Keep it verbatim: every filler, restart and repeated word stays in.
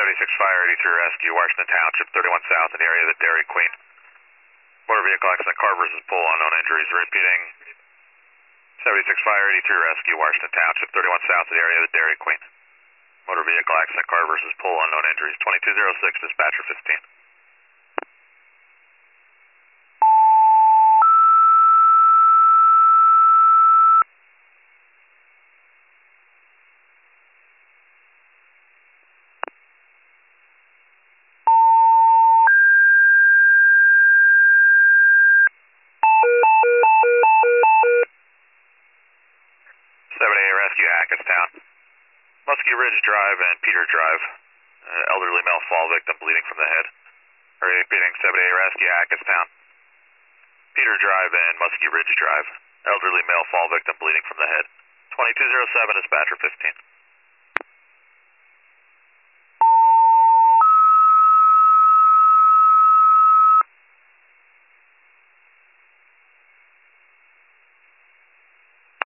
seventy-six Fire eighty-three Rescue, Washington Township, thirty-one South in the area of the Dairy Queen. Motor vehicle accident, car versus pull, unknown injuries. Repeating, seventy-six Fire eighty-three Rescue, Washington Township, thirty-one South in the area of the Dairy Queen. Motor vehicle accident, car versus pull, unknown injuries. twenty-two oh six, dispatcher fifteen. seventy-eight Rescue, Hackettstown. Muskie Ridge Drive and Peter Drive. Uh, elderly male fall victim bleeding from the head. Repeating, seventy-eight Rescue, Hackettstown. Peter Drive and Muskie Ridge Drive. Elderly male fall victim bleeding from the head. twenty-two oh seven, dispatcher fifteen.